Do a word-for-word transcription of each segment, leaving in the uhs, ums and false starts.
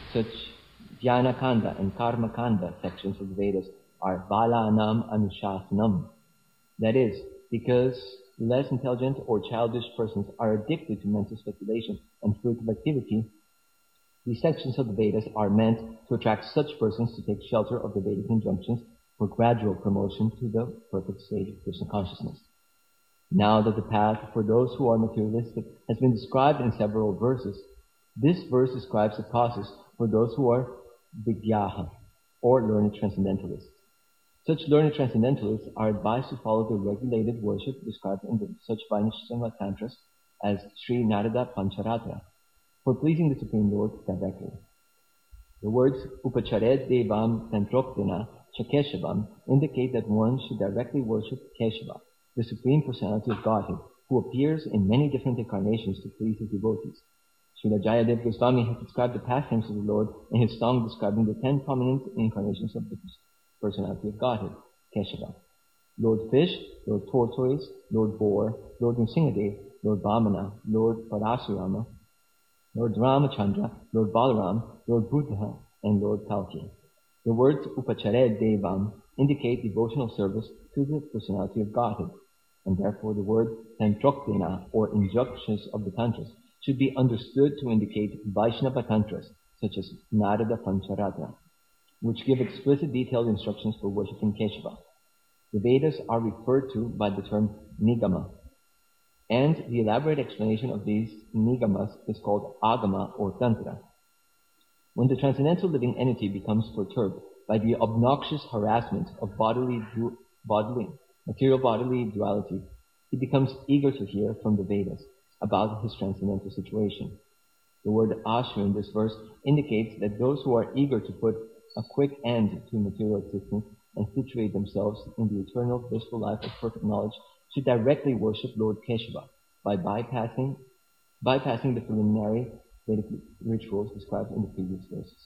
such Jnana Kanda and Karma Kanda sections of the Vedas are Balanam Anushasnam. That is, because less intelligent or childish persons are addicted to mental speculation and fruitive activity, these sections of the Vedas are meant to attract such persons to take shelter of the Vedic injunctions for gradual promotion to the perfect stage of Krishna consciousness. Now that the path for those who are materialistic has been described in several verses, this verse describes the process for those who are Vigyaha, or learned transcendentalists. Such learned transcendentalists are advised to follow the regulated worship described in the such Vaishnava tantras as Sri Narada Pancharatra, for pleasing the Supreme Lord directly. The words Upachared Devam Tantroktina Chakeshavam indicate that one should directly worship Keshava, the Supreme Personality of Godhead, who appears in many different incarnations to please his devotees. Srila Jayadev Goswami has described the pastimes of the Lord in his song describing the ten prominent incarnations of the Personality of Godhead, Keshava. Lord Fish, Lord Tortoise, Lord Boar, Lord Nrsimhadev, Lord Vamana, Lord Parasurama, Lord Ramachandra, Lord Balaram, Lord Buddha, and Lord Kalki. The words Upachare Devam indicate devotional service to the Personality of Godhead, and therefore the word Tantroktina, or injunctions of the Tantras, should be understood to indicate Vaishnava Tantras, such as Narada Pancharatra, which give explicit detailed instructions for worshipping Keshava. The Vedas are referred to by the term Nigama, and the elaborate explanation of these Nigamas is called Agama or Tantra. When the transcendental living entity becomes perturbed by the obnoxious harassment of bodily, du- bodily, material bodily duality, he becomes eager to hear from the Vedas about his transcendental situation. The word Ashu in this verse indicates that those who are eager to put a quick end to material existence and situate themselves in the eternal blissful life of perfect knowledge should directly worship Lord Keshava by bypassing, bypassing the preliminary Vedic rituals described in the previous verses.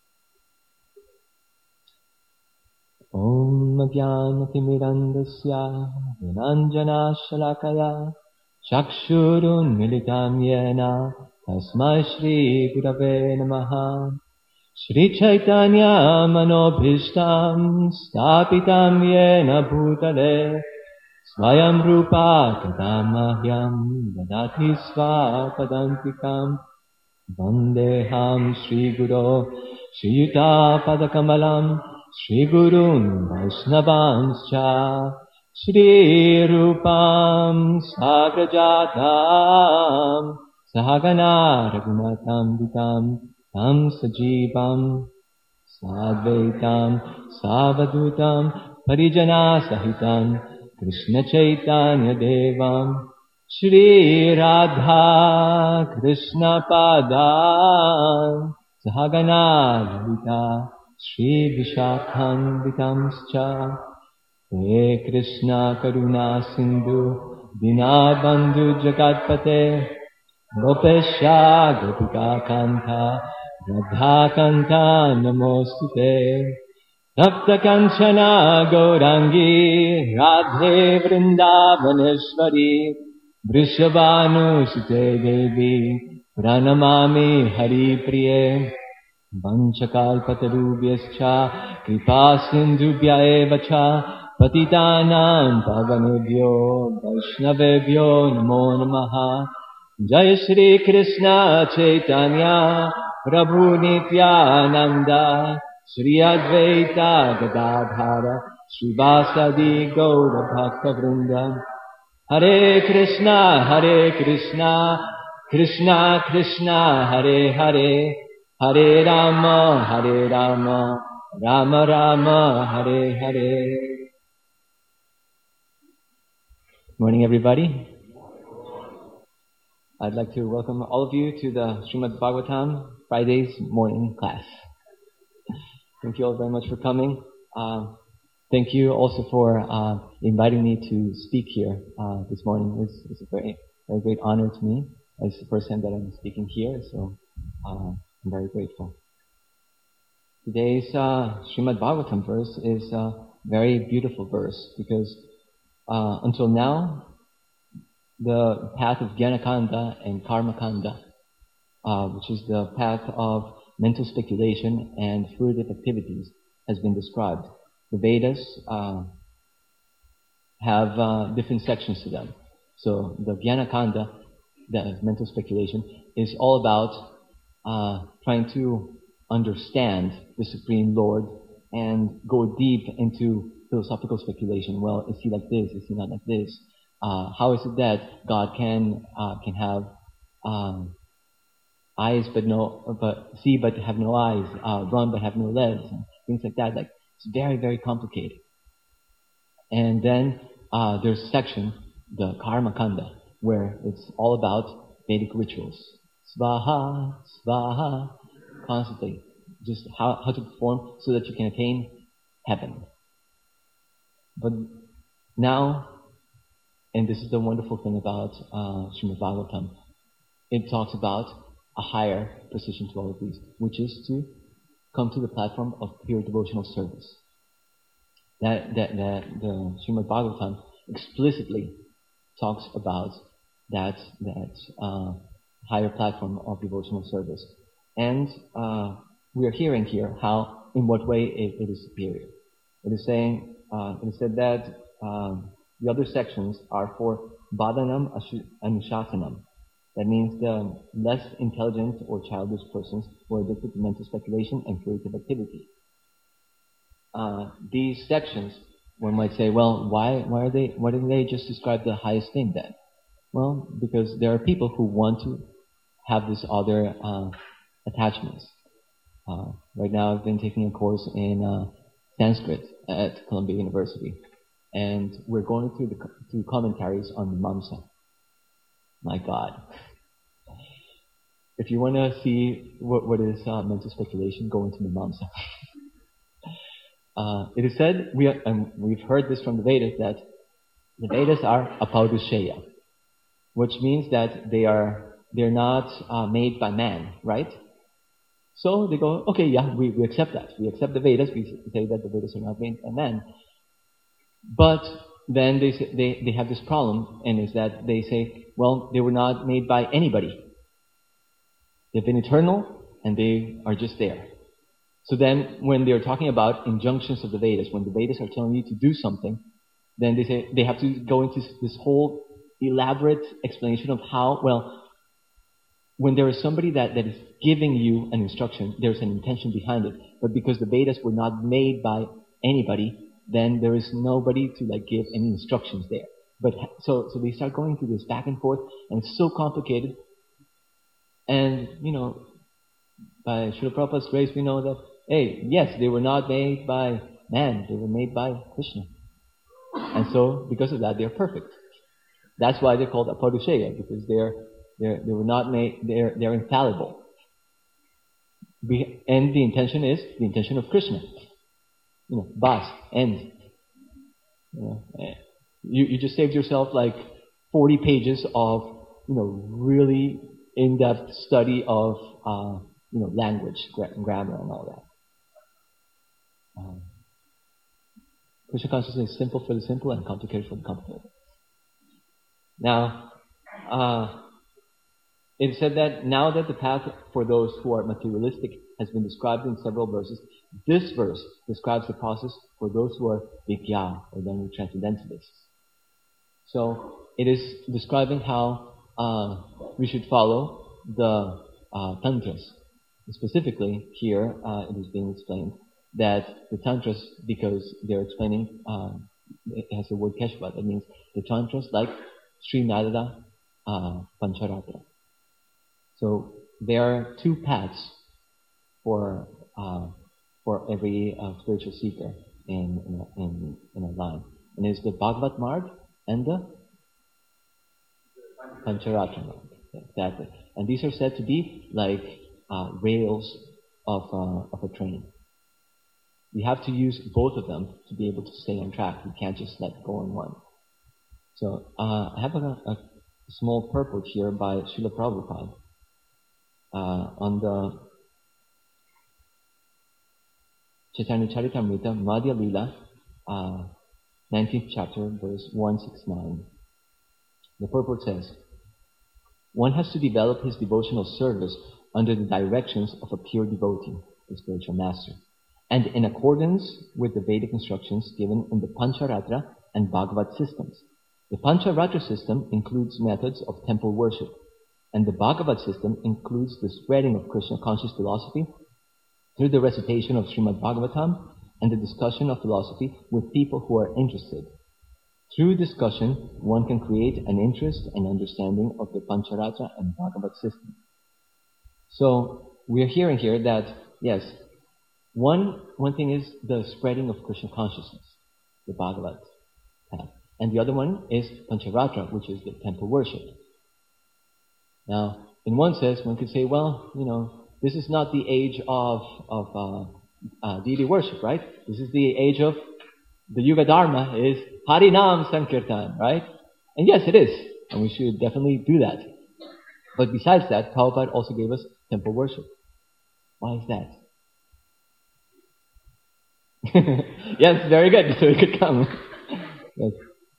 Om Jnanatimidandasya Vinanjana Shalakaya Chakshurun Militam Yena Tasmai Shri Gurave Namaha Shri Chaitanya Manobhishtam Stapitam Yena Bhutale Swayam Rupa Kadamahyam Dadati Svapadantikam Vandeham Shri Guru Shri Yuta Padakamalam Shri Gurun Vaishnavanscha Shri Rupam Sagrajatam Sahagana Raghunatam Vitam Tam Sajivam Sadvaitam Savadutam Parijana Sahitam Krishna Chaitanya Devam Shri Radha Krishna Padam Sahagana Lalita Shri Vishakhan Vitamscha He Krishna Karuna Sindhu Dinabandhu Jagatpate Gopesha Gopika Kanta Radha Kanta Namostute Tapta Kanchana Gaurangi Radhe Vrindavaneshwari Vrishabhanu Sute Devi Pranamami Hari Priye Vanchakalpatarubhyascha Kripa Sindhubhya evacha Patitanam Pavanebhyo Vaishnavebhyo Namo Namaha Jai Shri Krishna Chaitanya Prabhu Nityananda Shri Advaita Gadadhara Srivasadi Gaura Bhakta Vrinda Hare Krishna Hare Krishna Krishna Krishna Hare Hare Hare Rama Hare Rama Rama Rama Hare Hare. Good morning, everybody. I'd like to welcome all of you to the Srimad Bhagavatam Friday's morning class. Thank you all very much for coming. Uh, thank you also for uh, inviting me to speak here uh, this morning. It's, it's a very, very great honor to me. It's the first time that I'm speaking here, so uh, I'm very grateful. Today's uh, Srimad Bhagavatam verse is a very beautiful verse because uh, until now, the path of Jnana Kanda and Karma Kanda, uh, which is the path of mental speculation and fruitive activities has been described. The Vedas uh, have uh, different sections to them. So the Jnana-kanda, the mental speculation, is all about uh, trying to understand the Supreme Lord and go deep into philosophical speculation. Well, is he like this? Is he not like this? Uh, how is it that God can uh, can have um, eyes but no, but see but have no eyes, uh, run but have no legs, and things like that? Like it's very very complicated. And then uh, there's a section, the Karma Kanda, where it's all about Vedic rituals. Svaha, Svaha, constantly. Just how, how to perform so that you can attain heaven. But now, and this is the wonderful thing about uh, Srimad Bhagavatam, it talks about a higher precision to all of these, which is to come to the platform of pure devotional service. That, that, that the Srimad Bhagavatam explicitly talks about that, that uh, higher platform of devotional service. And uh, we are hearing here how, in what way it, it is superior. It is saying, uh, it is said that um, the other sections are for Badhanam Anushasanam. That means the less intelligent or childish persons who are addicted to mental speculation and creative activity. Uh, these sections, one might say, well, why why are they why didn't they just describe the highest thing then? Well, because there are people who want to have these other uh, attachments. Uh, right now, I've been taking a course in uh, Sanskrit at Columbia University, and we're going through the through commentaries on Mimamsa. My God. If you want to see what, what is uh, mental speculation, go into Mimamsa. uh, it is said, we are, and we've heard this from the Vedas, that the Vedas are apaurushaya, which means that they are they're not uh, made by man, right? So they go, okay, yeah, we, we accept that. We accept the Vedas. We say that the Vedas are not made by man. But then they say, they they have this problem, and is that they say, well, they were not made by anybody. They've been eternal, and they are just there. So then, when they're talking about injunctions of the Vedas, when the Vedas are telling you to do something, then they say they have to go into this whole elaborate explanation of how, well, when there is somebody that, that is giving you an instruction, there's an intention behind it. But because the Vedas were not made by anybody, then there is nobody to like give any instructions there. But so so they start going through this back and forth, and it's so complicated. And you know, by Srila Prabhupada's grace, we know that hey, yes, they were not made by man; they were made by Krishna. And so, because of that, they're perfect. That's why they're called apaurushaya, because they're they're they were not made. They're they're infallible. And the intention is the intention of Krishna. You know, bas, end. You know, you, you just saved yourself like forty pages of, you know, really in-depth study of, uh, you know, language, gra- grammar and all that. Um, Krishna consciousness is simple for the simple and complicated for the complicated. Now, uh, it said that now that the path for those who are materialistic has been described in several verses, this verse describes the process for those who are Vigya, or then transcendentalists. So it is describing how uh, we should follow the uh, tantras. Specifically, here uh, it is being explained that the tantras, because they're explaining, uh, it has the word Keshava, that means the tantras like Sri Narada uh, Pancharatra. So there are two paths for uh, for every uh, spiritual seeker in in a, in, in a line, and it's the Bhagavat Marg and the Pancharatra Marg. Exactly, and these are said to be like uh, rails of uh, of a train. We have to use both of them to be able to stay on track. We can't just let go on one. So uh, I have a, a small purport here by Srila Prabhupada. Uh, on the Chaitanya Charitamrita Madhya Lila, uh, nineteenth chapter, verse one sixty-nine. The purport says, one has to develop his devotional service under the directions of a pure devotee, the spiritual master, and in accordance with the Vedic instructions given in the Pancharatra and Bhagavad systems. The Pancharatra system includes methods of temple worship, and the Bhagavad system includes the spreading of Krishna conscious philosophy through the recitation of Srimad Bhagavatam and the discussion of philosophy with people who are interested. Through discussion, one can create an interest and understanding of the Pancharatra and Bhagavad system. So, we are hearing here that, yes, one, one thing is the spreading of Krishna consciousness, the Bhagavad path. And the other one is Pancharatra, which is the temple worship. Now, in one sense, one could say, well, you know, this is not the age of, of uh, uh, deity worship, right? This is the age of the Yuga Dharma is Harinam Sankirtan, right? And yes, it is. And we should definitely do that. But besides that, Prabhupada also gave us temple worship. Why is that? Yes, very good. So we could come. Yes.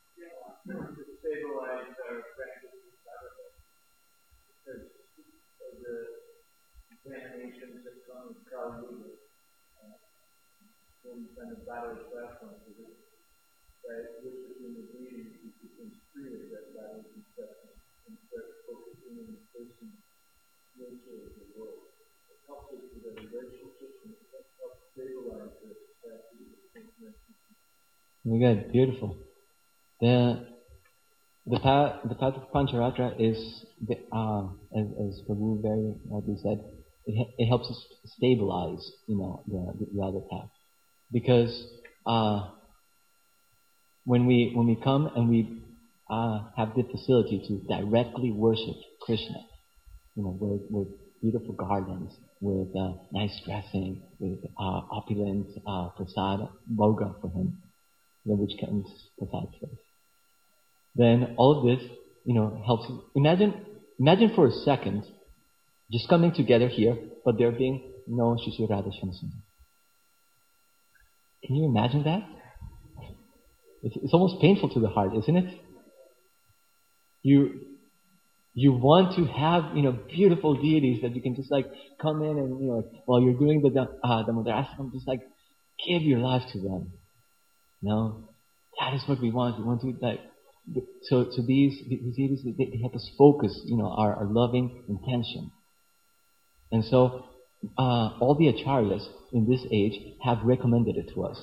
Very good, beautiful. The the path the path of Pancharatra is, uh, as, as Prabhu very rightly said, it it helps us stabilize, you know, the the other path, because uh, when we when we come and we uh, have the facility to directly worship Krishna, you know, with, with beautiful gardens, with uh, nice dressing, with uh, opulent uh, prasad, bhoga for him, which comes prasad first. Then all of this, you know, helps. Imagine, imagine for a second, just coming together here, but there being no Shri Radha Shamsundar. Can you imagine that? It's, it's almost painful to the heart, isn't it? You you want to have, you know, beautiful deities that you can just like come in and, you know, while you're doing the uh, the Damodarasana, just like give your life to them. No, that is what we want. We want to like. So, so these these deities, they, they help us focus, you know, our, our loving intention. And so, uh, all the acharyas in this age have recommended it to us.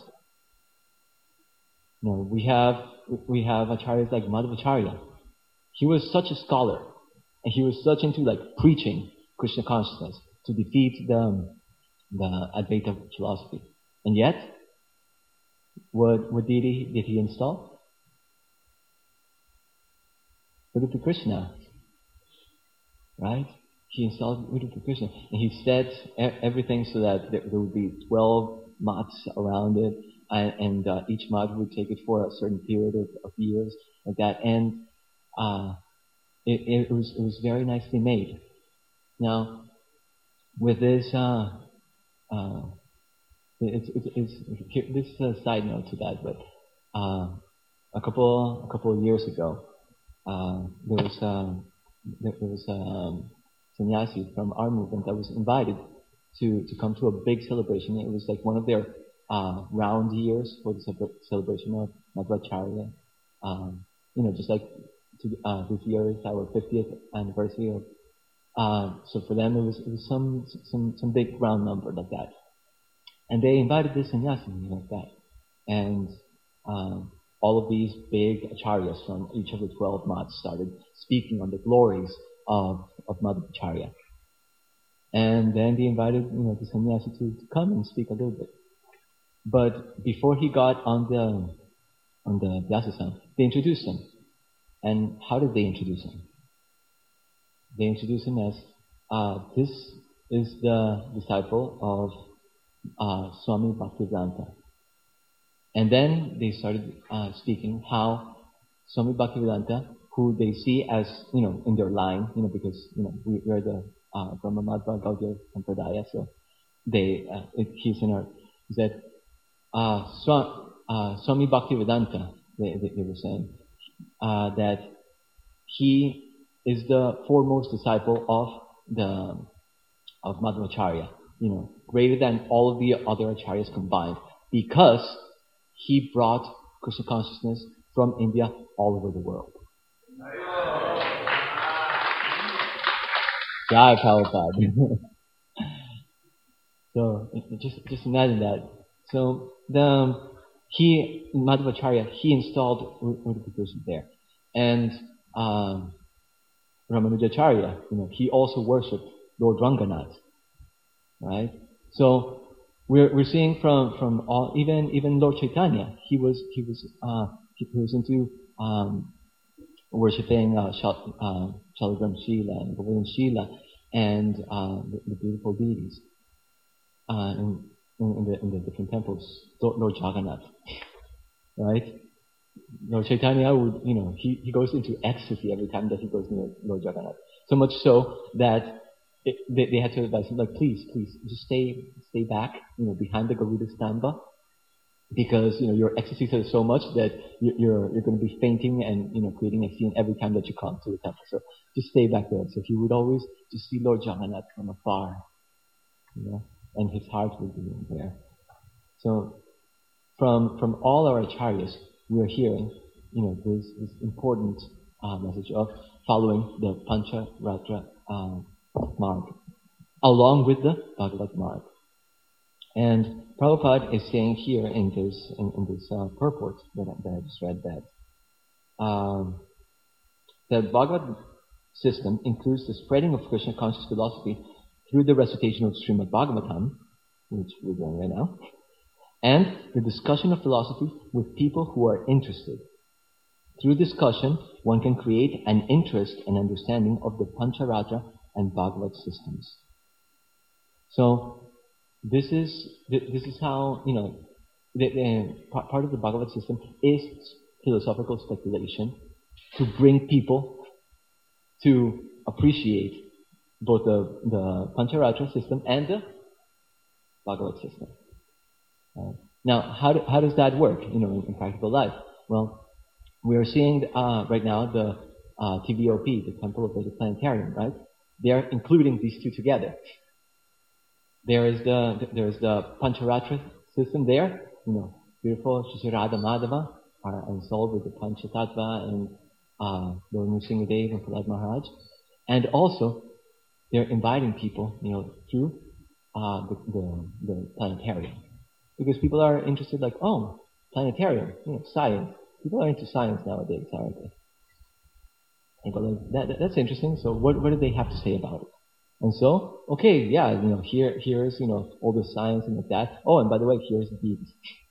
You know, we have we have acharyas like Madhvacharya. He was such a scholar, and he was such into like preaching Krishna consciousness to defeat the the Advaita philosophy. And yet, what what deity did he install? Udupi Krishna, right? He installed Udupi Krishna, and he set everything so that there, there would be twelve mats around it, and, and uh, each mat would take it for a certain period of, of years, like that. And uh, it, it was it was very nicely made. Now, with this, uh, uh, it's it's, it's this is a side note to that, but uh, a couple a couple of years ago. Uh, there was um, there, there was a um, sannyasi from our movement that was invited to, to come to a big celebration. It was like one of their uh, round years for the celebration of Madhvacharya. Um, you know, just like to, uh, this year is our fiftieth anniversary. Of, uh, so for them, it was it was some some some big round number like that. And they invited this sannyasi like that, and. Um, all of these big acharyas from each of the twelve mats started speaking on the glories of, of Madhvacharya. And then they invited, you know, the sannyasi to, to come and speak a little bit. But before he got on the on the Vyasasana, they introduced him. And how did they introduce him? They introduced him as, uh, this is the disciple of uh, Swami Bhaktivedanta. And then they started uh, speaking how Swami Bhaktivedanta, who they see as, you know, in their line, you know, because, you know, we, we are the uh, Brahma Madhva Gaudiya Sampradaya, so they, uh, it, he's in our, he said, uh, Swami, uh, Swami Bhaktivedanta, they, they, they were saying, uh, that he is the foremost disciple of the, of Madhvacharya, you know, greater than all of the other acharyas combined, because he brought Krishna consciousness from India all over the world. Jai Prabhupada. So just just imagine that. So the he Madhvacharya he installed Udapakrishna there, and um, Ramanujacharya, you know, he also worshipped Lord Ranganath, right? So we're we're seeing from from all even even Lord Chaitanya, he was he was uh, he was into um, worshipping uh, Shal, uh, Shalagram Shila and Govardhan Shila and uh, the, the beautiful deities uh, in, in, the, in the different temples, Lord, Lord Jagannath, right? Lord Chaitanya would, you know, he, he goes into ecstasy every time that he goes near Lord Jagannath. So much so that it, they, they had to advise him, like, please, please, just stay stay back, you know, behind the Garuda Stamba, because, you know, your ecstasy is so much that you're, you're, you're going to be fainting and, you know, creating a scene every time that you come to the temple. So just stay back there. So he would always just see Lord Jagannath from afar, you know, and his heart would be there. So from from all our acharyas, we are hearing, you know, this, this important uh, message of following the Pancha Ratra um, marg, along with the Bhagavad marg. And Prabhupada is saying here in this in, in this uh, purport that, I- that I just read that um, the Bhagavad system includes the spreading of Krishna conscious philosophy through the recitation of Srimad Bhagavatam, which we're doing right now, and the discussion of philosophy with people who are interested. Through discussion, one can create an interest and understanding of the Pancharatra and Bhagavad systems. So, this is this is how, you know, the, the, part of the Bhagavad system is philosophical speculation to bring people to appreciate both the, the Pancharatra system and the Bhagavad system. Uh, now, how do, how does that work, you know, in, in practical life? Well, we are seeing uh, right now the uh, T V O P, the Temple of the Planetarium, right? They are including these two together. There is the there is the Pancharatra system there, you know, beautiful Shri Radha Madhava are installed with the Panchatattva and uh, Lord Nrsimhadev and Prahlad Maharaj, and also they're inviting people, you know, through uh, the, the the planetarium, because people are interested, like, oh, planetarium, you know, science. People are into science nowadays, aren't they? And go like, that, that, that's interesting. So what what do they have to say about it? And so, okay, yeah, you know, here here's, you know, all the science and like that. Oh, and by the way, here's the beads.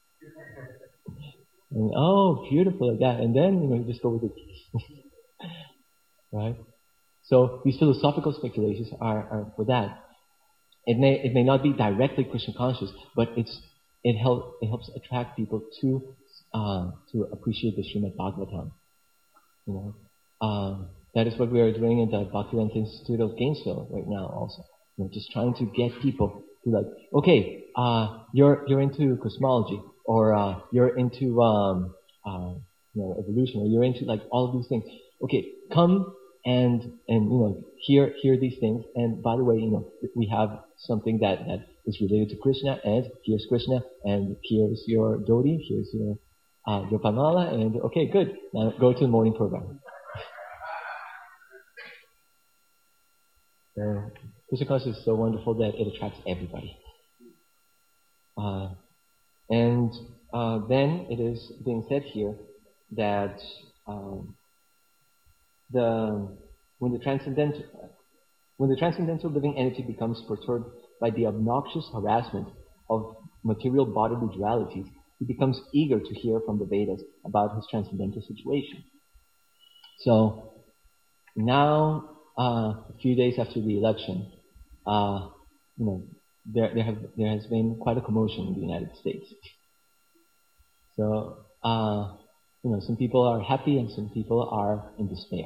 And, oh, beautiful, like that. And then, you know, you just go with it. Right? So these philosophical speculations are, are for that. It may it may not be directly Krishna conscious, but it's it help it helps attract people to uh, to appreciate the Srimad Bhagavatam. You know, um, that is what we are doing in the Bhaktivedanta Institute of Gainesville right now. Also, you know, just trying to get people to, like, okay, uh, you're you're into cosmology, or uh, you're into um, uh, you know, evolution, or you're into, like, all of these things. Okay, come and and you know, hear hear these things. And by the way, you know, we have something that that is related to Krishna, and here's Krishna, and here's your Dodi, here's your uh, your Pamala, and okay, good. Now go to the morning program. Uh, Krishna consciousness is so wonderful that it attracts everybody. Uh, and uh, then it is being said here that um, the when the transcendental when the transcendental living entity becomes perturbed by the obnoxious harassment of material bodily dualities, he becomes eager to hear from the Vedas about his transcendental situation. So now, uh, a few days after the election, uh, you know, there there have there has been quite a commotion in the United States. So, uh, you know, some people are happy and some people are in despair.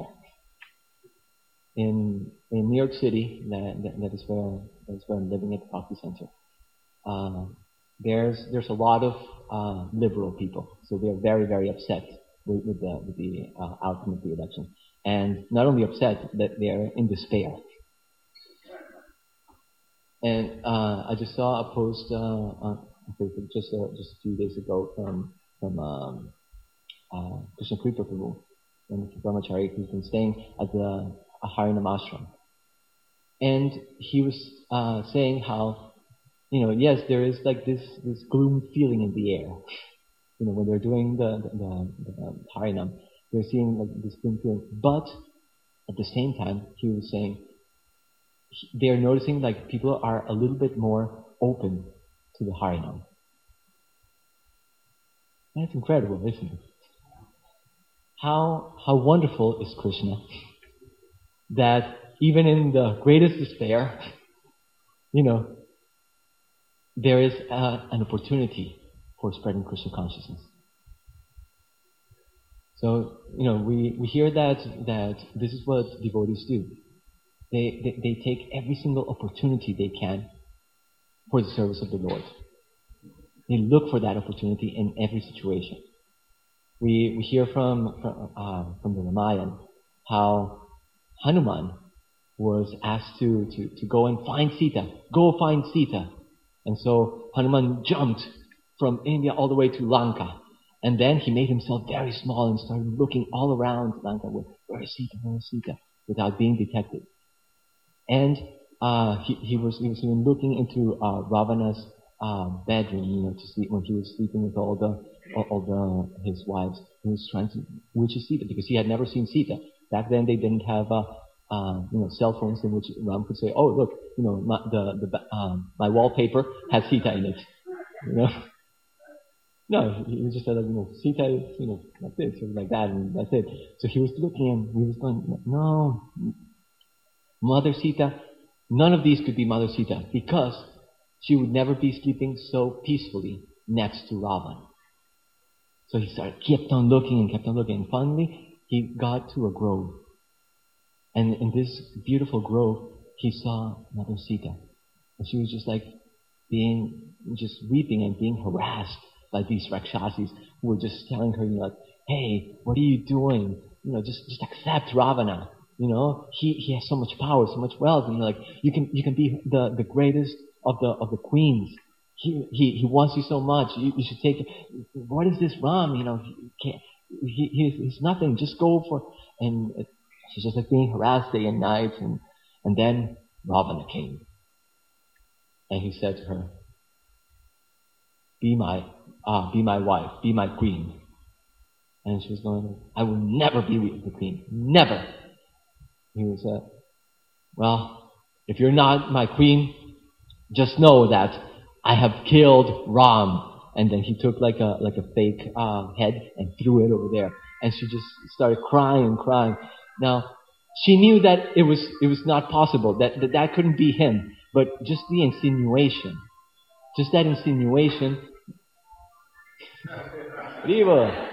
In in New York City, that, that, that is where that is where I'm living at the Bhakti Center. Uh, there's there's a lot of uh, liberal people, so they're very very upset with, with the with the uh, outcome of the election, and not only upset, that they're in despair. And uh, I just saw a post uh, on Facebook just uh, just a few days ago from from um, uh, Krishna Kripa Prabhu, and Brahmachari, who's been staying at the Harinam ashram. And he was uh, saying how, you know, yes, there is like this this gloom feeling in the air. You know, when they're doing the the, the, the Harinam, they're seeing like this gloom feeling. But at the same time, he was saying they're noticing like people are a little bit more open to the Harinam. That's incredible, isn't it? How how wonderful is Krishna that even in the greatest despair, you know, there is uh, an opportunity for spreading Krishna consciousness. So, you know, we, we hear that that this is what devotees do. They, they they take every single opportunity they can for the service of the Lord. They look for that opportunity in every situation. We we hear from from, uh, from the Ramayana how Hanuman was asked to, to, to go and find Sita. Go find Sita. And so Hanuman jumped from India all the way to Lanka. And then he made himself very small and started looking all around Lanka. Where is Sita? Where is Sita? Without being detected. And uh, he, he was he was even looking into uh, Ravana's uh, bedroom, you know, to sleep when he was sleeping with all the all, all the his wives. He was trying to, which is Sita, because he had never seen Sita. Back then they didn't have uh, uh, you know cell phones in which Ram could say, oh look, you know my, the the um, my wallpaper has Sita in it, you know. No, he was just said, like, you know, Sita is, you know, like this, or like that, and that's it. So he was looking and he was going, no, Mother Sita, none of these could be Mother Sita, because she would never be sleeping so peacefully next to Ravana. So he started, kept on looking and kept on looking, and finally he got to a grove. And in this beautiful grove, he saw Mother Sita. And she was just like being, just weeping and being harassed by these Rakshasas who were just telling her, you know, like, hey, what are you doing? You know, just, just accept Ravana. You know, he, he has so much power, so much wealth, and like, you can, you can be the, the greatest of the, of the queens. He, he, he wants you so much. You, you should take, what is this Ram? You know, he can't, he, he's, he's nothing. Just go for, and she's just like being harassed day and night, and, and then Ravana came. And he said to her, be my, ah, be my wife, be my queen. And she was going, I will never be the queen. Never. He was, uh, well, if you're not my queen, just know that I have killed Ram. And then he took like a, like a fake, uh, head and threw it over there. And she just started crying and crying. Now, she knew that it was, it was not possible, that, that that couldn't be him. But just the insinuation, just that insinuation, Riva.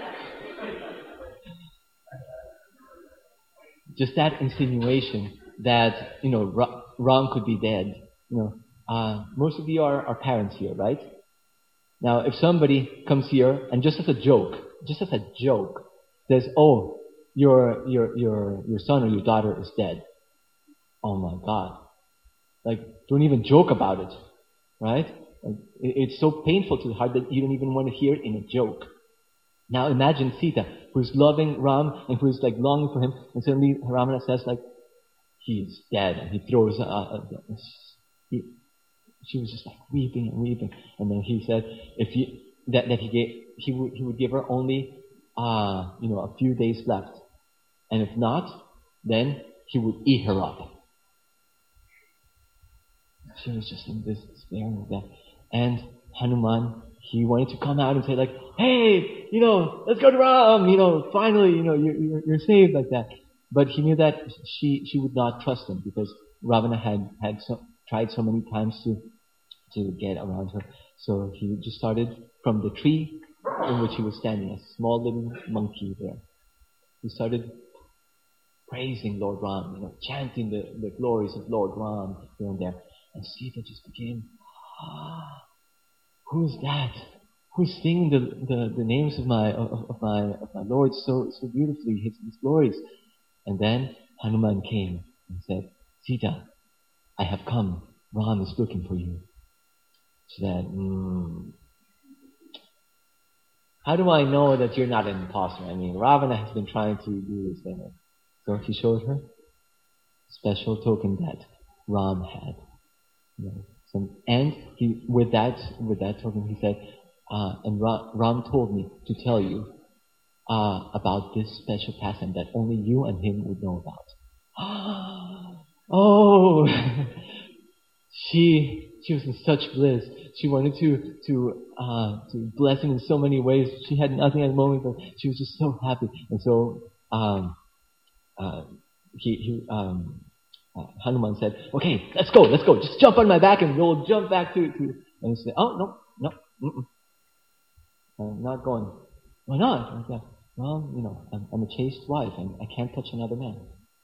Just that insinuation that, you know, Ra- Ram could be dead. You know, uh, most of you are, are parents here, right? Now, if somebody comes here and just as a joke, just as a joke, says, oh, your, your, your, your son or your daughter is dead. Oh my God. Like, don't even joke about it, right? Like, it, it's so painful to the heart that you don't even want to hear it in a joke. Now imagine Sita, who's loving Ram and who's like longing for him, and suddenly Ramana says like, he's dead, and he throws, uh, uh, he, she was just like weeping and weeping, and then he said, if he, that, that he gave, he would, he would give her only, uh, you know, a few days left, and if not, then he would eat her up. She was just in this despair of that, and Hanuman, he wanted to come out and say like, hey, you know, let's go to Ram, you know, finally, you know, you're, you're, you're saved, like that. But he knew that she, she would not trust him because Ravana had, had so, tried so many times to, to get around her. So he just started from the tree in which he was standing, a small little monkey there. He started praising Lord Ram, you know, chanting the, the glories of Lord Ram here and there. And Sita just became, ah, who's that? Who's singing the, the, the names of my of, of my of my Lord so so beautifully, his, his glories? And then Hanuman came and said, Sita, I have come Ram is looking for you. She said, hmm, how do I know that you're not an imposter? I mean, Ravana has been trying to do this thing. So he showed her a special token that Ram had. You know, so, and he, with that, with that token, he said, uh, and Ram, Ram told me to tell you uh, about this special pastime that only you and him would know about. Oh, she she was in such bliss. She wanted to to uh, to bless him in so many ways. She had nothing at the moment, but she was just so happy. And so um, uh, he he um, uh, Hanuman said, "Okay, let's go, let's go. Just jump on my back, and we'll jump back to to." And he said, "Oh no, no, mm-mm. I'm not going. Why not?" I said, "Well, you know, I'm, I'm a chaste wife, and I can't touch another man."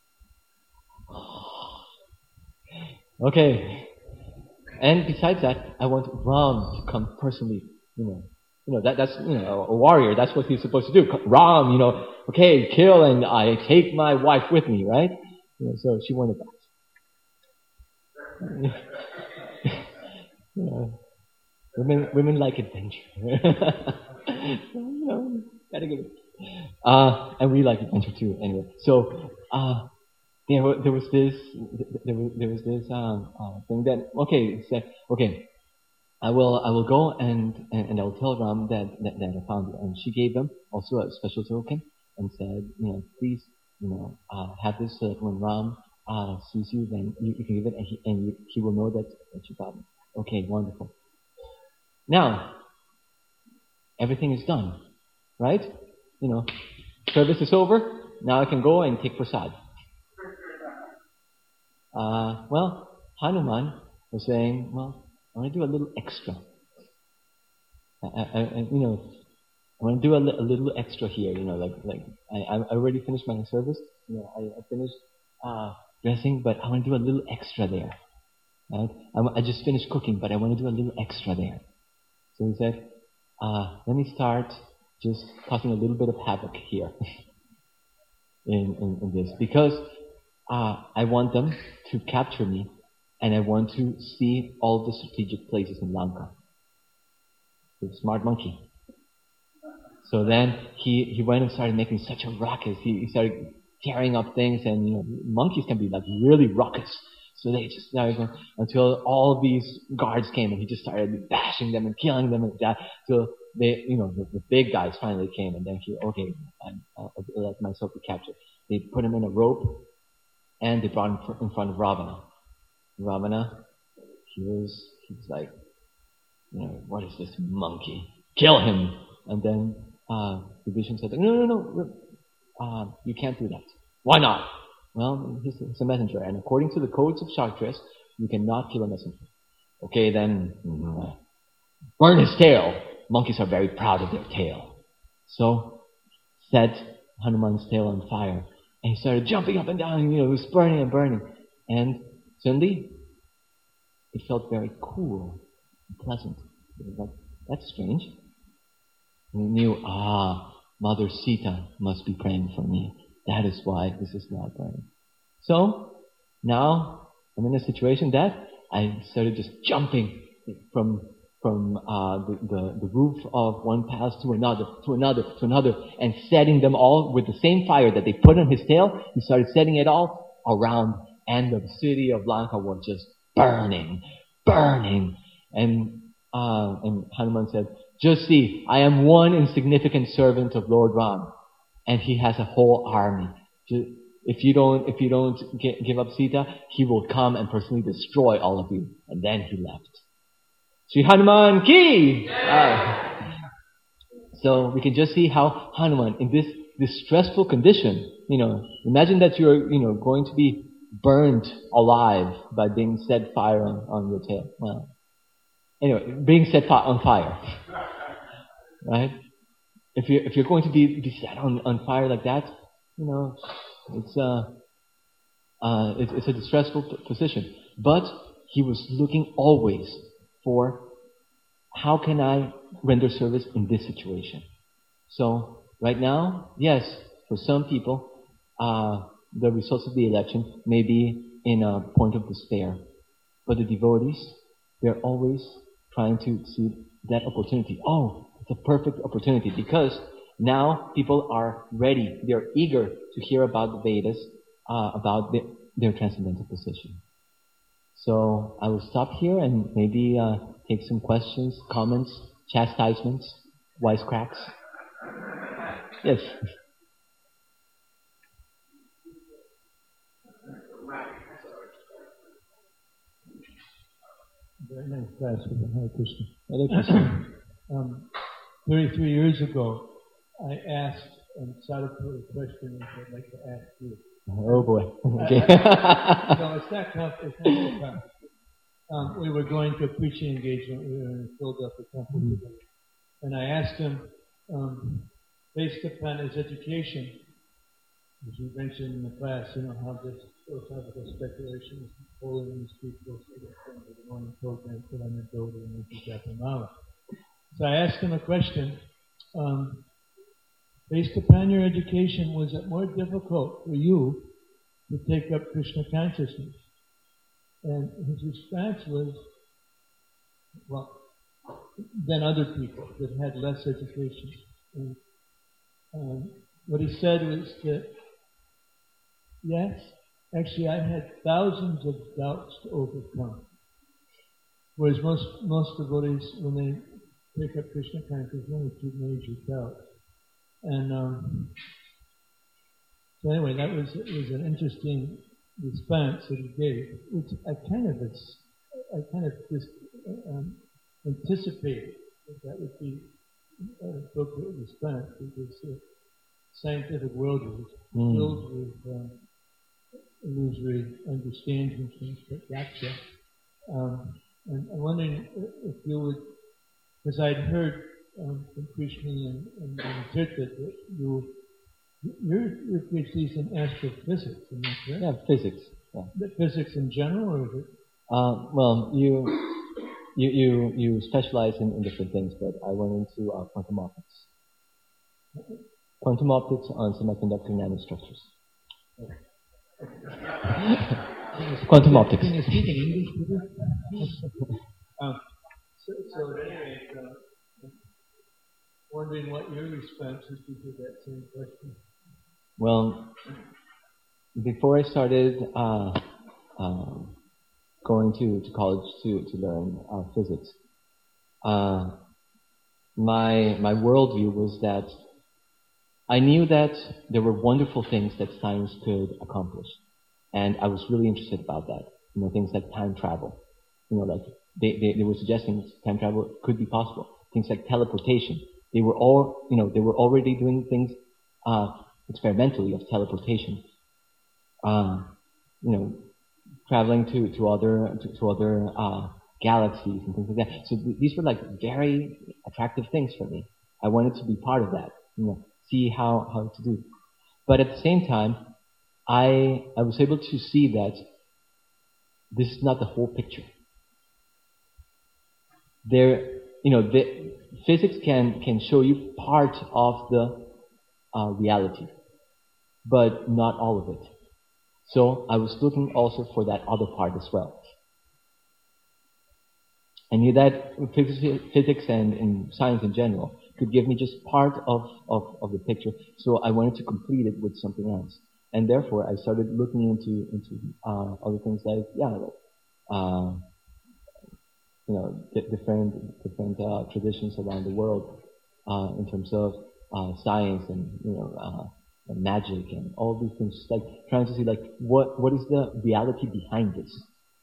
Okay. And besides that, I want Ram to come personally, you know. You know, that, that's, you know, a warrior, that's what he's supposed to do. Ram, you know, okay, kill and I take my wife with me, right? You know, so she wanted that. You know, women, women like adventure. So, you know, gotta give it. Uh, and we like adventure too, anyway. So, uh, There, there was this, there was, there was this um, uh, thing that, okay, it said, okay, I will, I will go and, and, and I will tell Ram that, that, that I found you. And she gave him also a special token and said, you know, please, you know, uh, have this so that when Ram uh, sees you, then you, you can give it and he, and you, he will know that, that you got it. Okay, wonderful. Now, everything is done, right? You know, service is over. Now I can go and take prasad. Uh, well, Hanuman was saying, well, I want to do a little extra. I, I, I you know, I want to do a, li- a little extra here. You know, like like I, I already finished my service. You know, I, I finished uh, dressing, but I want to do a little extra there. Right? I, I just finished cooking, but I want to do a little extra there. So he said, uh, let me start just causing a little bit of havoc here in, in, in this because. Uh, I want them to capture me, and I want to see all the strategic places in Lanka. The smart monkey. So then he, he went and started making such a ruckus. He, he started tearing up things, and you know, monkeys can be like really ruckus. So they just started going until all these guards came, and he just started bashing them and killing them and that. So they, you know, the, the big guys finally came, and then he, okay, I'm, I'll let myself be captured. They put him in a rope. And they brought him in front of Ravana. Ravana, he was, he was like, you know, what is this monkey? Kill him! And then uh, Vibhishan said, no, no, no, uh, you can't do that. Why not? Well, he's, he's a messenger, and according to the codes of Kshatriyas, you cannot kill a messenger. Okay, then, mm, burn his tail. Monkeys are very proud of their tail. So, set Hanuman's tail on fire. And he started jumping up and down, and, you know, it was burning and burning. And suddenly, it felt very cool and pleasant. It was like, that's strange. And he knew, ah, Mother Sita must be praying for me. That is why this is not burning. So, now, I'm in a situation that I started just jumping from from uh, the, the, the roof of one palace to another, to another, to another, and setting them all with the same fire that they put on his tail. He started setting it all around, and the city of Lanka was just burning, burning. And, uh, and Hanuman said, just see, I am one insignificant servant of Lord Ram, and he has a whole army. If you don't, if you don't get, give up Sita, he will come and personally destroy all of you. And then he left. Shri Hanuman ki! Uh, so we can just see how Hanuman, in this, this stressful condition, you know, imagine that you're, you know, going to be burned alive by being set fire on, on your tail. Well, anyway, being set fi- on fire. Right? If you're, if you're going to be, be set on, on fire like that, you know, it's, uh, uh, it's, it's a distressful position. But he was looking always for how can I render service in this situation. So right now, yes, for some people, uh, the results of the election may be in a point of despair. But the devotees, they're always trying to see that opportunity. Oh, it's a perfect opportunity because now people are ready. They're eager to hear about the Vedas, uh, about the, their transcendental position. So I will stop here and maybe uh, take some questions, comments, chastisements, wisecracks. Yes. Very nice class with the Hare Krishna. Hare Krishna. um, thirty-three years ago, I asked um, Sadhguru a question which I'd like to ask you. Oh boy. Okay. I, I, no, it's not complicated. It's not complicated. Um, we were going to a preaching engagement. We were in the Philadelphia temple mm-hmm. together. And I asked him, um, based upon his education, as you mentioned in the class, you know, how this philosophical speculation is pulling these people to the morning program for them to go to and Japamala. So I asked him a question. Um, based upon your education, was it more difficult for you to take up Krishna consciousness? And his response was, well, than other people that had less education. And um, what he said was that, yes, actually I had thousands of doubts to overcome. Whereas most most devotees, when they take up Krishna consciousness, only two major doubts. And um, so anyway, that was was an interesting response that he gave, which I kind of I kind of just um, anticipated that that would be an appropriate response, because the scientific world is mm. filled with um, illusory understandings and yaksha. Um, and I'm wondering if you would, because I'd heard um, from Krishna and, and, and Tirtha that you, your, your PhD is in astrophysics, isn't that correct? Yeah, physics. Yeah. The physics in general, or is it? Uh, well, you you you you specialize in, in different things, but I went into uh, quantum optics. Okay. Quantum optics on semiconductor nanostructures. Okay. Quantum optics. Can you speak in English, Peter? um, so, so anyway, uh, wondering what your response would be to that same question. Well, before I started uh, uh, going to, to college to to learn uh, physics, uh, my my worldview was that I knew that there were wonderful things that science could accomplish, and I was really interested about that. You know, things like time travel. You know, like they, they, they were suggesting time travel could be possible. Things like teleportation. They were all, you know, they were already doing things uh, experimentally of teleportation. Uh, you know, traveling to to other to, to other uh, galaxies and things like that. So th- these were like very attractive things for me. I wanted to be part of that. You know, see how how to do. But at the same time, I I was able to see that this is not the whole picture. There, you know, the, physics can can show you part of the uh, reality, but not all of it. So I was looking also for that other part as well. I knew that physics and, and science in general could give me just part of, of, of the picture, so I wanted to complete it with something else. And therefore, I started looking into into uh, other things like, yeah, like, uh, you know, d- different different uh, traditions around the world uh, in terms of uh, science and, you know, uh, and magic and all these things. Just like trying to see, like, what what is the reality behind this.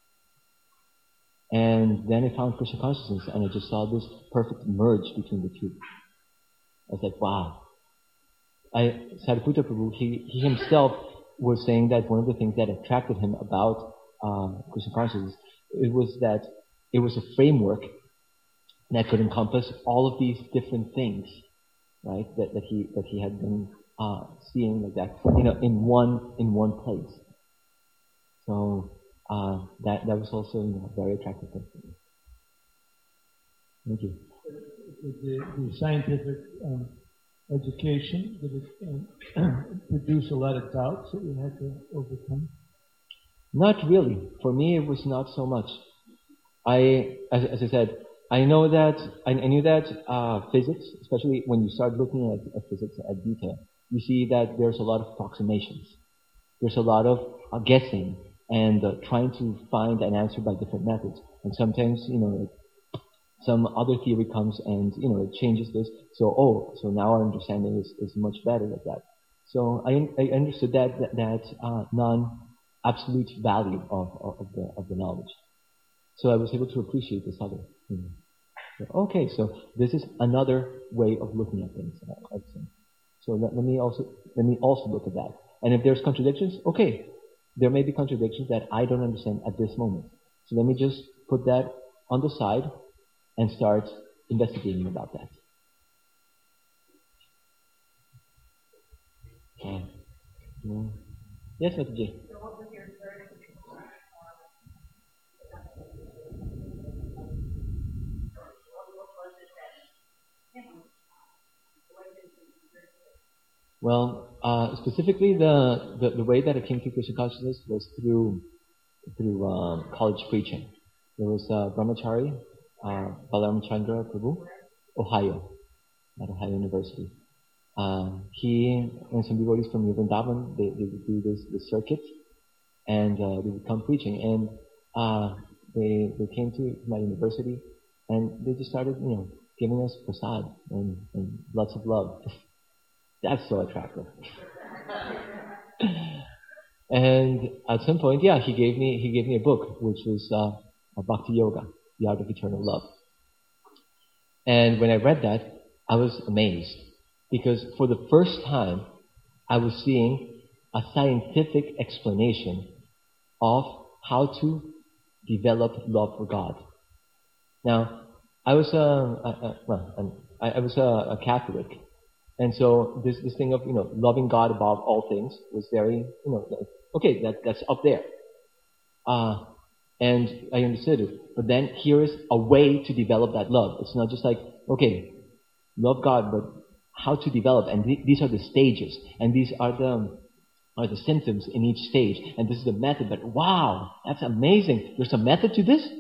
And then I found Krishna consciousness, and I just saw this perfect merge between the two. I was like, wow. I, Sariputta Prabhu, he, he himself was saying that one of the things that attracted him about uh, Krishna consciousness, it was that it was a framework that could encompass all of these different things, right? That, that he that he had been uh, seeing like that, you know, in one in one place. So uh, that that was also, you know, a very attractive thing for me. Thank you. The, the scientific um, education, did it um, produce a lot of doubts that you had to overcome? Not really. For me, it was not so much. I, as, as I said, I know that, I, I knew that uh, physics, especially when you start looking at, at physics at detail, you see that there's a lot of approximations. There's a lot of uh, guessing and uh, trying to find an answer by different methods. And sometimes, you know, some other theory comes and, you know, it changes this. So, oh, so now our understanding is, is much better at that. So I, I understood that, that, that uh, non-absolute value of, of, of, the, of the knowledge. So I was able to appreciate this other thing. So, okay, so this is another way of looking at things, I'd say. So let, let me also let me also look at that. And if there's contradictions, okay, there may be contradictions that I don't understand at this moment. So let me just put that on the side and start investigating about that. Uh, yeah. Yes, Mister J. Well, uh, specifically the, the, the way that I came to Krishna consciousness was through through um, college preaching. There was uh, Brahmachari, uh, Balaram Chandra Prabhu, Ohio, at Ohio University. Uh, he and some devotees from Vrindavan, they, they would do this, this circuit, and uh, they would come preaching. And uh, they they came to my university, and they just started, you know, giving us prasad and, and lots of love. That's so attractive. And at some point, yeah, he gave me he gave me a book, which was uh, Bhakti Yoga, The Art of Eternal Love. And when I read that, I was amazed, because for the first time, I was seeing a scientific explanation of how to develop love for God. Now, I was a, a, a well, I, I was a, a Catholic. And so this this thing of, you know, loving God above all things was very, you know, okay, that that's up there. Uh, and I understood it. But then here is a way to develop that love. It's not just like, okay, love God, but how to develop. And th- these are the stages. And these are the are the symptoms in each stage. And this is the method. But wow, that's amazing. There's a method to this?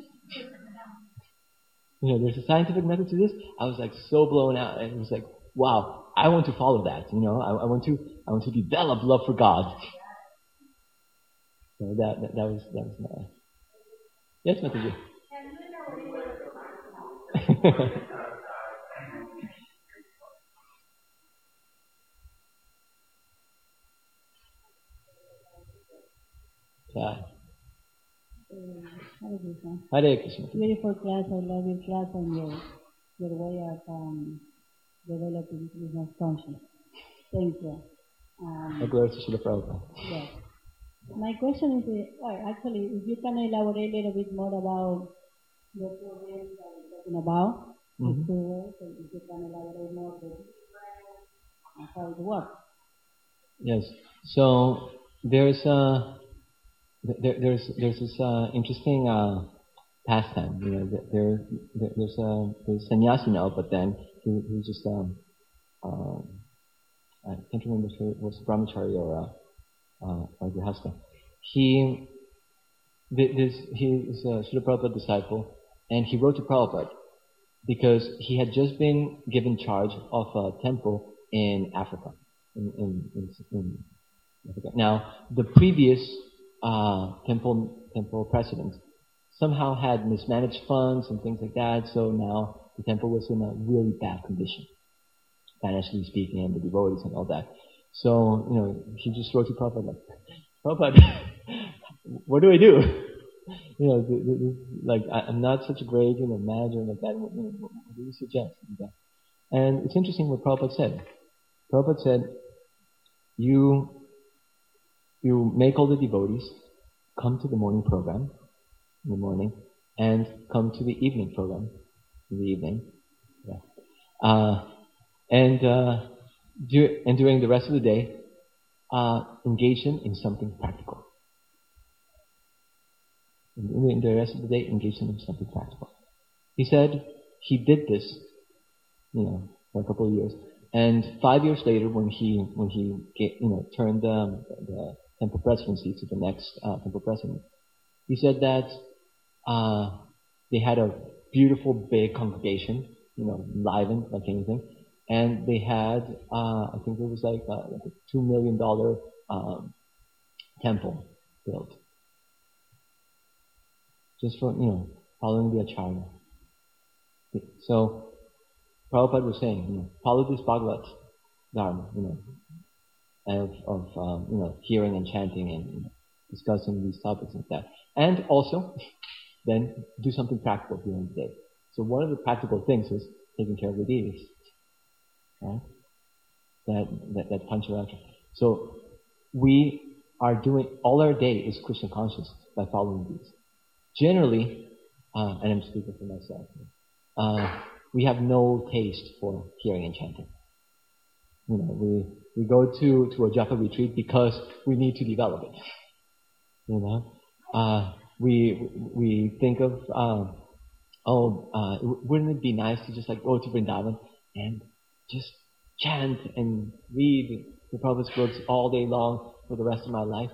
You know, there's a scientific method to this? I was like so blown out. And it was like, wow, I want to follow that. You know, I, I want to, I want to develop love for God. So that, that, that was, that was my. Yes, Mataji. Yeah. Hare Krishna. Hare Krishna. Beautiful class. I love your class and your your way of um, developing Krishna's consciousness. Thank you. Um, Glory to Srila Prabhupada. Yes. My question is, uh, well, actually, if you can elaborate a little bit more about the programs that we're talking about, Mm-hmm. the tours, and if you can elaborate more about how it works. Yes. So there's a there, there's there's this uh, interesting uh, pastime. You know, there, there there's a there's sannyasi now, but then he, he was just um, um I can't remember if it was brahmachari or uh, uh, or grihastha. He this he is a Srila Prabhupada disciple, and he wrote to Prabhupada because he had just been given charge of a temple in Africa. In, in, in, in Africa. Now, the previous uh, temple temple president somehow had mismanaged funds and things like that, so now the temple was in a really bad condition, financially speaking, and the devotees and all that. So, you know, he just wrote to Prabhupada like, Prabhupada, what do I do? You know, th- th- th- like I, I'm not such a great, you know, manager like that. What, you know, what, what do you suggest? Like that. And it's interesting what Prabhupada said. Prabhupada said, you you make all the devotees come to the morning program in the morning and come to the evening program in the evening. Yeah. Uh, and uh, do, and during the rest of the day, uh, engage them in something practical. And in the rest of the day, engage them in something practical. He said he did this, you know, for a couple of years. And five years later, when he when he get, you know turned um, the temple presidency to the next uh, temple president, he said that uh, They had a beautiful big congregation, you know, livened like anything. And they had, uh, I think it was like, uh, like a two million dollar um, temple built. Just for, you know, following the acharya. So, Prabhupada was saying, you know, follow this Bhagavat Dharma, you know, of, of um, you know, hearing and chanting and you know, discussing these topics like that. And also, then do something practical during the day. So one of the practical things is taking care of the deities. Right? That, that, that Pancharatra. So we are doing, all our day is Krishna conscious by following these. Generally, uh, and I'm speaking for myself, uh, we have no taste for hearing and chanting. You know, we, we go to, to a japa retreat because we need to develop it. You know, uh, we, we think of, um, oh, uh, wouldn't it be nice to just like go to Vrindavan and just chant and read the Prabhupada's books all day long for the rest of my life?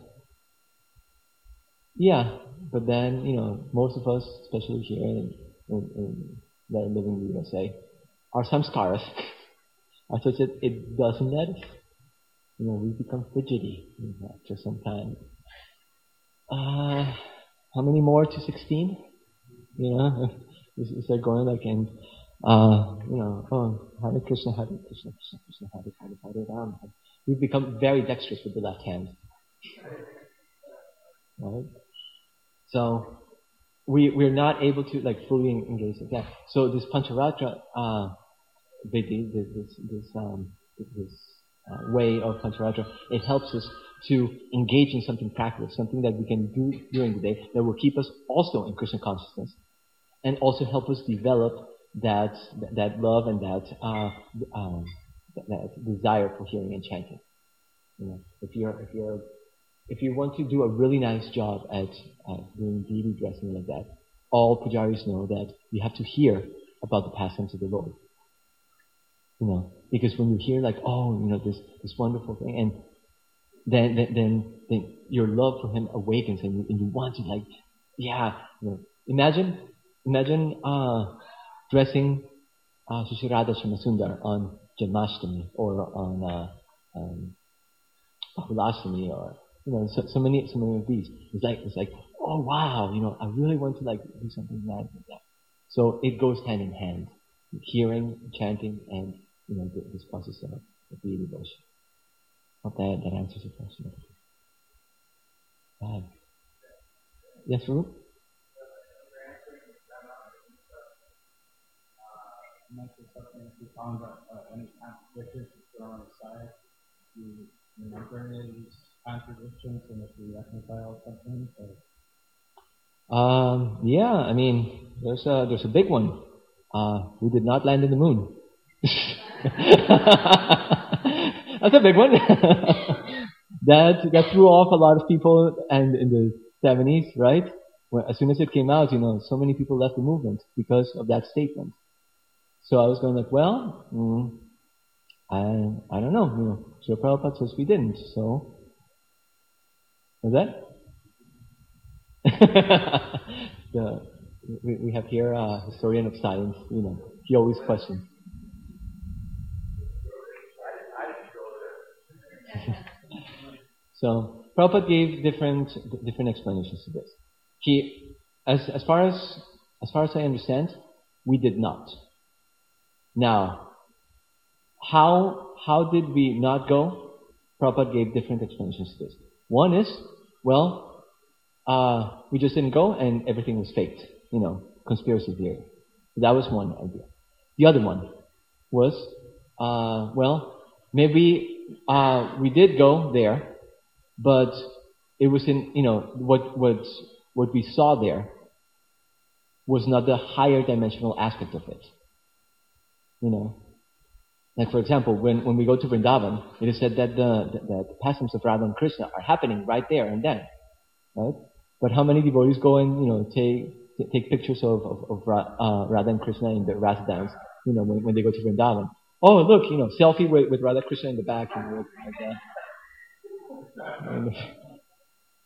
Yeah, but then, you know, most of us, especially here in, in, in that are living in the U S A, our samskaras are such that it doesn't let us. You know, we become fidgety after some time. Uh, how many more to sixteen? You know, we start going like and uh, you know, oh, Hare Krishna, Hare Krishna, Krishna Krishna, Hare Hare, Hare Ram. We've become very dexterous with the left hand. Right? So we we're not able to like fully engage with that. So this Pancharatra uh, vidhi, this this this, um, this uh, way of Pancharatra, it helps us to engage in something practical, something that we can do during the day that will keep us also in Krishna consciousness, and also help us develop that that love and that uh, um, that, that desire for hearing and chanting. You know, if you're if you're if you want to do a really nice job at uh, doing deity dressing like that, all pujaris know that you have to hear about the pastimes of the Lord. You know, because when you hear like, oh, you know, this this wonderful thing, and then then then, then your love for Him awakens, and you, and you want to like, yeah, you know, imagine imagine uh, dressing uh, Shri Radha Shyamasundar on Janmashtami or on uh, um, Bahulashtami or you know, so, so many, so many of these. It's like, it's like, oh wow, you know, I really want to like do something nice like that. So it goes hand in hand, hearing, chanting, and you know, this process of, of deity devotion. Hope that that answers your question. Uh, yes, Rup? You found uh, any contradictions to put on the side? You remember any of these contradictions and if you reconcile something? Or? Um, yeah, I mean, there's a there's a big one. Uh, we did not land in the moon. That's a big one. that that threw off a lot of people, and in the seventies, right? When, as soon as it came out, you know, so many people left the movement because of that statement. So I was going like, well, mm, I I don't know, you know, Srila Prabhupada says we didn't, so is that? the, we, we have here a historian of science, you know, he always questions. So Prabhupada gave different different explanations to this. He, as as far as as far as I understand, we did not. Now, how how did we not go? Prabhupada gave different explanations to this. One is, well, uh, we just didn't go and everything was faked. You know, conspiracy theory. That was one idea. The other one was, uh, well, maybe uh, we did go there, but it was in, you know, what what what we saw there was not the higher dimensional aspect of it. You know, like for example, when, when we go to Vrindavan, it is said that the, the, the pastimes of Radha and Krishna are happening right there and then, right? But how many devotees go and, you know, take take pictures of of, of uh, Radha and Krishna in the Rasa dance, you know, when, when they go to Vrindavan? Oh, look, you know, selfie with, with Radha Krishna in the back, you know, like that. And,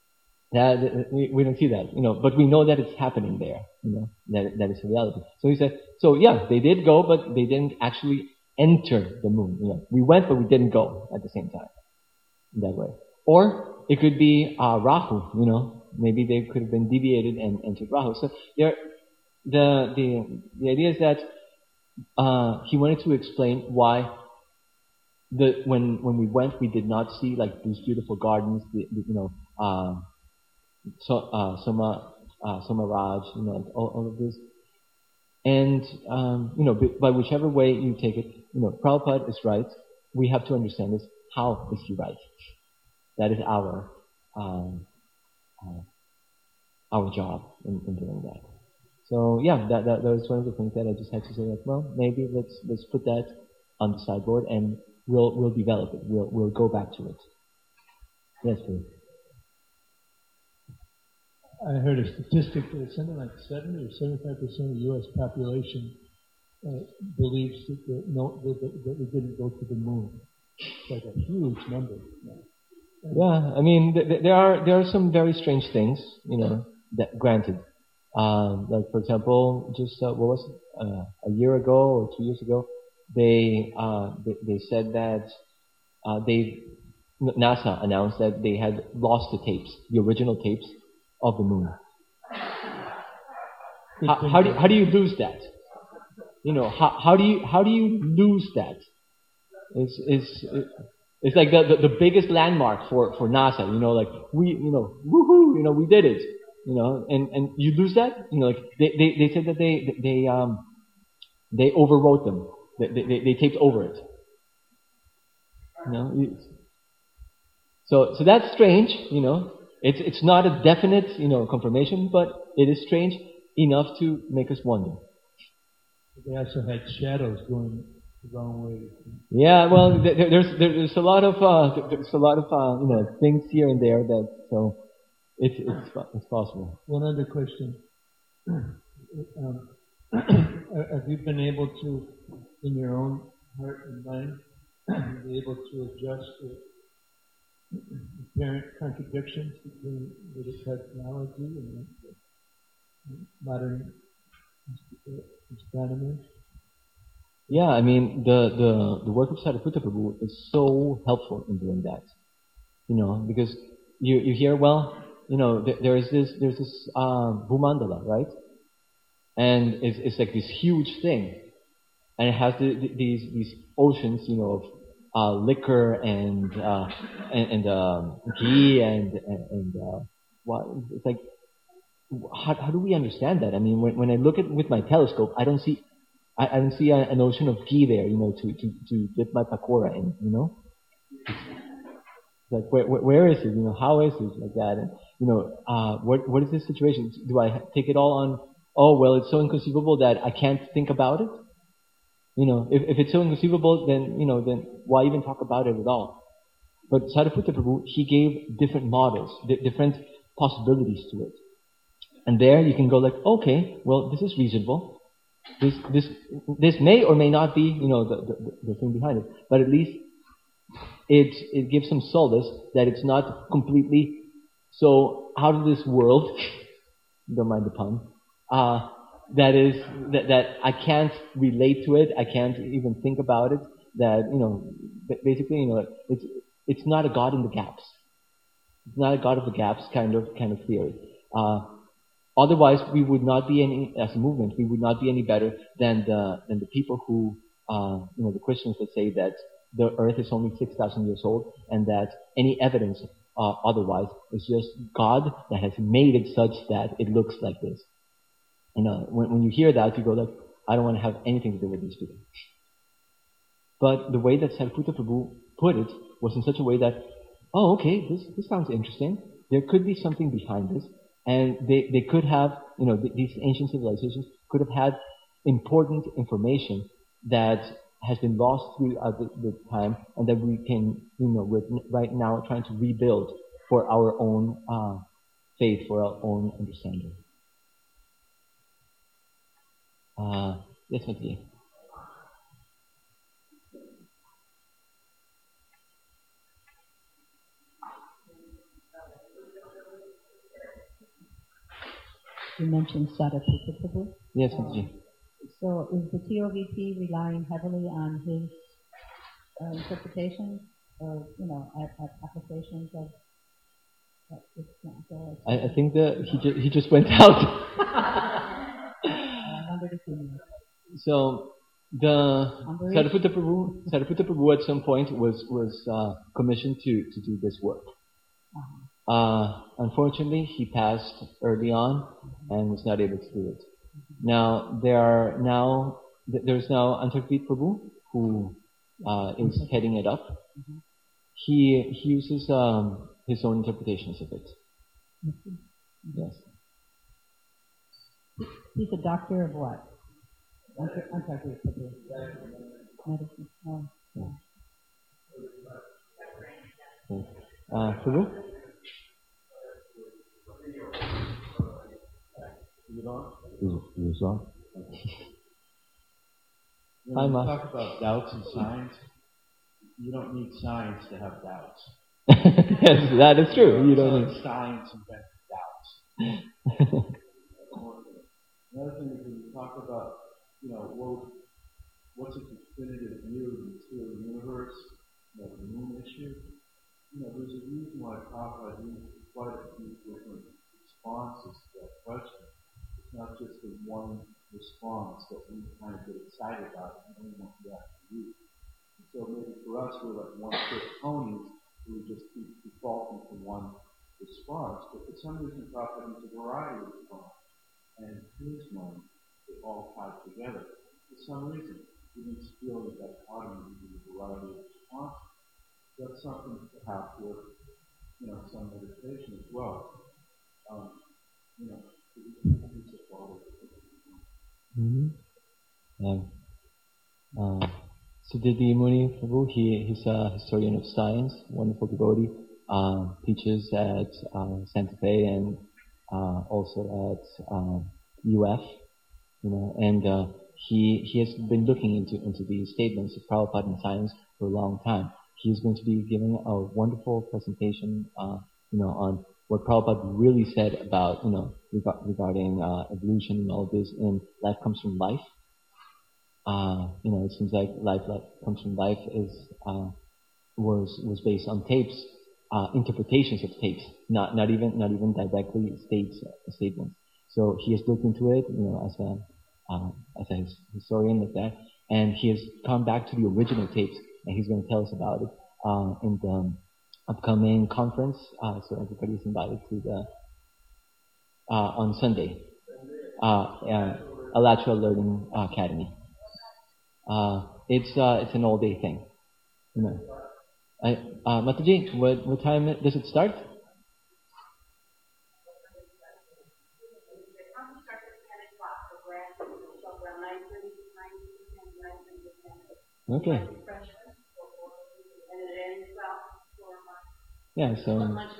That, we, we don't see that, you know, but we know that it's happening there, you know, that, that is a reality. So he said, so yeah, they did go, but they didn't actually enter the moon. You know, we went, but we didn't go at the same time, in that way. Or it could be uh, Rahu, you know, maybe they could have been deviated and entered Rahu. So there, the the the idea is that uh, he wanted to explain why the when when we went, we did not see like these beautiful gardens, the, the, you know. Uh, So, uh, Soma, uh, Soma Raj, you know, all, all of this. And, um, you know, by whichever way you take it, you know, Prabhupada is right. We have to understand is how is he right? That is our, um, uh, our job in, in doing that. So, yeah, that, that, that was one of the things that I just had to say, like, well, maybe let's, let's put that on the sideboard and we'll, we'll develop it. We'll, we'll go back to it. Yes, please. I heard a statistic that it's something like seventy or seventy-five percent of the U S population uh, believes that, the, no, that, that we didn't go to the moon. It's like a huge number. Yeah, I mean, th- th- there are there are some very strange things, you know. That granted, um, like for example, just uh, what was it? Uh, a year ago or two years ago, they uh, they, they said that uh, they NASA announced that they had lost the tapes, the original tapes of the moon. How, how do you, how do you lose that? You know, how how do you how do you lose that? It's it's it's like the, the the biggest landmark for for NASA. You know, like we you know woohoo, you know we did it. You know, and and you lose that. You know, like they they, they said that they they um they overwrote them. They they they taped over it. You know, so so that's strange. You know. It's it's not a definite, you know, confirmation, but it is strange enough to make us wonder. They also had shadows going the wrong way. Yeah, well, there, there's there's a lot of uh, there's a lot of uh, you know things here and there that so it's it's it's possible. One other question: um, have you been able to, in your own heart and mind, be able to adjust the apparent contradictions between the technology and the modern astronomy? Yeah, I mean the the the work of Sariputta Prabhu is so helpful in doing that. You know, because you you hear well, you know, th- there is this there's this uh, Bhumandala, right? And it's it's like this huge thing, and it has the, the, these these oceans, you know, of Uh, liquor and uh, and, and um, ghee and and, and uh, what it's like. How, how do we understand that? I mean, when, when I look at with my telescope, I don't see I, I don't see a, an ocean of ghee there, you know, to to, to dip my pakora in, you know. It's like where, where where is it? You know, how is it like that? And you know, uh, what what is this situation? Do I take it all on? Oh well, it's so inconceivable that I can't think about it. You know, if, if it's so inconceivable, then, you know, then why even talk about it at all? But Sariputta Prabhu, he gave different models, di- different possibilities to it. And there you can go like, okay, well, this is reasonable. This, this, this may or may not be, you know, the, the, the thing behind it. But at least it, it gives some solace that it's not completely so out of this world, don't mind the pun, uh, that is that, that I can't relate to it. I can't even think about it. That you know, basically, you know, it's it's not a God in the gaps. It's not a God of the gaps kind of kind of theory. Uh, otherwise, we would not be any as a movement. We would not be any better than the than the people who uh, you know the Christians that say that the Earth is only six thousand years old and that any evidence uh, otherwise is just God that has made it such that it looks like this. You know, when, when you hear that, you go like, I don't want to have anything to do with these people. But the way that Sariputta Prabhu put it was in such a way that, oh, okay, this this sounds interesting. There could be something behind this, and they, they could have, you know, th- these ancient civilizations could have had important information that has been lost throughout the, the time, and that we can, you know, we're right now trying to rebuild for our own uh, faith, for our own understanding. Uh, yes, Matthew. you mentioned Saraswati Prabhu. Yes, Mataji. So is the T O V C relying heavily on his uh, interpretation or, you know, a- a- applications of, of this, uh, I, I think that he, ju- he just went out. I wondered if you knew. So the Ambarish? Sariputta Prabhu, Sariputta Prabhu at some point was was uh, commissioned to to do this work. Uh-huh. Uh, unfortunately, he passed early on and was not able to do it. Now there are now th- there's now Antarkvit Prabhu who uh, is heading it up. He he uses um, his own interpretations of it. Yes. He's a doctor of what? Antar- Antarkvit Prabhu. Medicine. Oh, yeah. Uh, Prabhu? You know, Yes, sir. when Hi, you Ma. talk about doubts and signs, you don't need signs to have doubts. Yes, that is true. You don't So need. signs invent doubts. Another thing is when you talk about, you know, what, what's a definitive view of the material universe, you know, the moon issue, you know, there's a reason why Prabhupada used quite a few different responses to that question. It's not just the one response that we kind of get excited about and only want to have to use. And so maybe for us, we're like one-trick ponies who we just keep defaulting to one response. But for some reason, Prabhupada used a variety of responses. And in his mind, they all tied together. For some reason, we didn't feel that that autonomy in a variety of responses. That's something to have for, you know, some meditation as well. Um, you know, Mm-hmm. Um, uh, Siddhati Muni Prabhu, he, he's a historian of science, wonderful devotee, uh, teaches at uh, Santa Fe and uh, also at uh, U F, you know, and uh, he he has been looking into into these statements of Prabhupada in science for a long time. He's going to be giving a wonderful presentation, uh, you know, on what Prabhupada really said about, you know, reg- regarding uh, evolution and all this, and life comes from life. Uh, you know, it seems like life, life comes from life is uh, was was based on tapes, uh, interpretations of tapes, not not even not even directly states uh, statements. So he has looked into it, you know, as a uh, as a his- historian like that, and he has come back to the original tapes, and he's going to tell us about it uh, in the um, upcoming conference. Uh, so everybody is invited to the uh, on Sunday, uh, uh, Alachua Learning Academy. Uh, it's uh, it's an all-day thing, you know. I, uh, Mataji, what what time does it start? Okay. Yeah. So.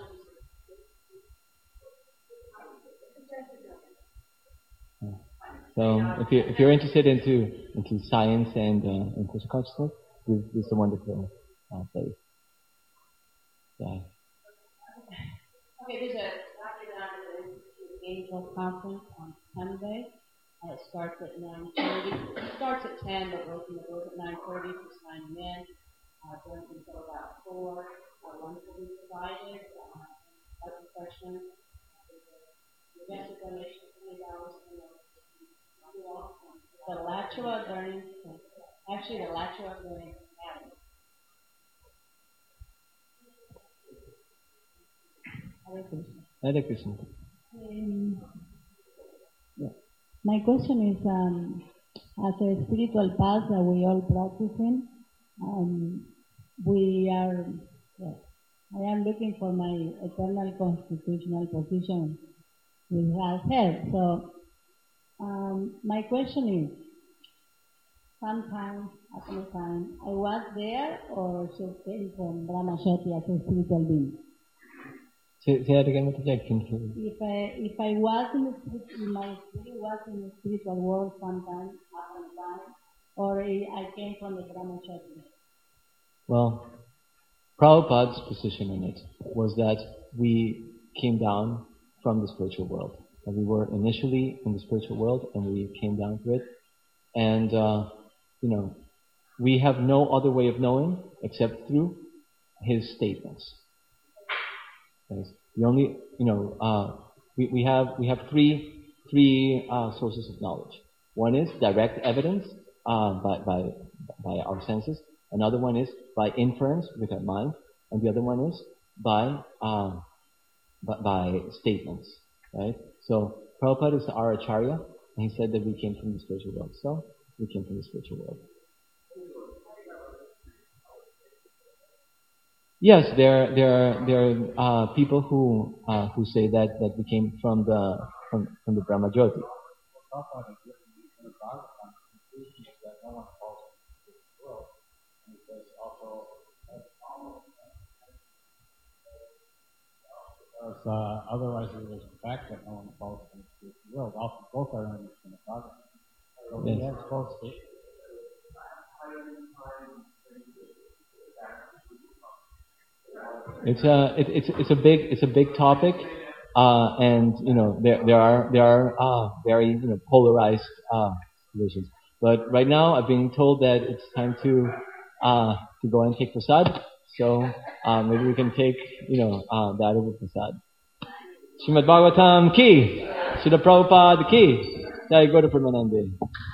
So if you if you're interested into into science and uh, and Krishna consciousness, this, this is a wonderful uh, place. Yeah. Okay, there's a Angel Conference on Sunday. Uh, it starts at nine thirty. It starts at ten, but we're open the doors at nine thirty to sign them in. Uh, going until about four. Uh, lunch will be provided. Uh, art refreshment. The rest of the donation is twenty dollars. The Alachua Learning, actually the Alachua Learning Academy. Hare Krishna. Hare Krishna. Um, yeah. My question is, um, as a spiritual path that we all practicing, um, we are, yeah, I am looking for my eternal constitutional position with God's help. So, um, my question is, sometimes, at any time, I was there or should came from Brahma Shakti as a spiritual being? Say, say that again, Mataji. I can hear you. If I if I was in the spirit, in my spirit was in the spiritual world sometime, up and down, or I I came from the Brahma Shakti. Well, Prabhupada's position in it was that we came down from the spiritual world. that we were initially in the spiritual world and we came down to it. And, uh, you know, we have no other way of knowing except through his statements. Okay. The only, you know, uh, we, we have, we have three, three, uh, sources of knowledge. One is direct evidence, uh, by, by, by our senses. Another one is by inference with our mind. And the other one is by, um, by, by statements, right? So Prabhupada is our Acharya, and he said that we came from the spiritual world. So we came from the spiritual world. Yes, there there are there are uh, people who uh, who say that, that we came from the from, from the Brahma Jyoti. Because uh, otherwise, it was the fact that no one falls from the spiritual world. Also, both are in the Bhagavad. So Yes. we have both. It's a it, it's it's a big it's a big topic, uh, and you know there there are there are uh, very you know polarized uh, positions. But right now, I've been told that it's time to uh, to go and take prasad. So uh, maybe we can take you know uh, that over prasad. Srimad Bhagavatam ki, Srila Prabhupada ki, Jai Gaura Premanande.